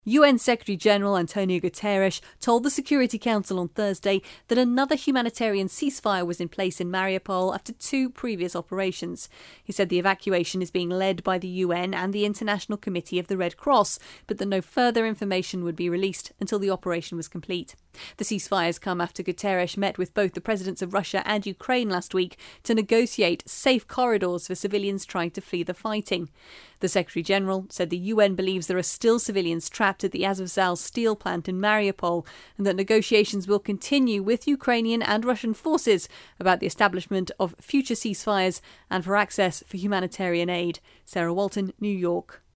UN Secretary-General Antonio Guterres told the Security Council on Thursday that another humanitarian ceasefire was in place in Mariupol after 2 previous operations. He said the evacuation is being led by the UN and the International Committee of the Red Cross, but that no further information would be released until the operation was complete. The ceasefires come after Guterres met with both the presidents of Russia and Ukraine last week to negotiate safe corridors for civilians trying to flee the fighting. The Secretary-General said the UN believes there are still civilians trapped at the Azovstal steel plant in Mariupol and that negotiations will continue with Ukrainian and Russian forces about the establishment of future ceasefires and for access for humanitarian aid. Sarah Walton, New York.